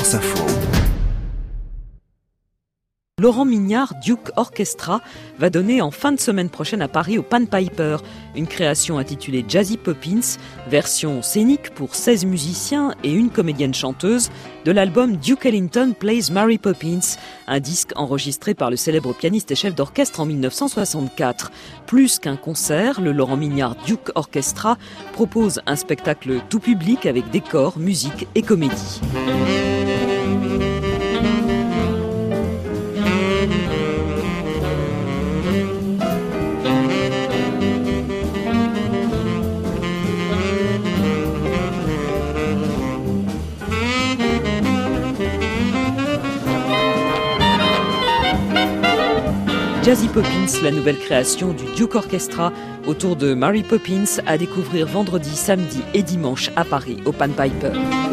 France Info. Laurent Mignard Duke Orchestra va donner en fin de semaine prochaine à Paris au Pan Piper, une création intitulée Jazzy Poppins, version scénique pour 16 musiciens et une comédienne chanteuse de l'album Duke Ellington Plays Mary Poppins, un disque enregistré par le célèbre pianiste et chef d'orchestre en 1964. Plus qu'un concert, le Laurent Mignard Duke Orchestra propose un spectacle tout public avec décors, musique et comédie. Jazzy Poppins, la nouvelle création du Duke Orchestra autour de Mary Poppins, à découvrir vendredi, samedi et dimanche à Paris au Pan Piper.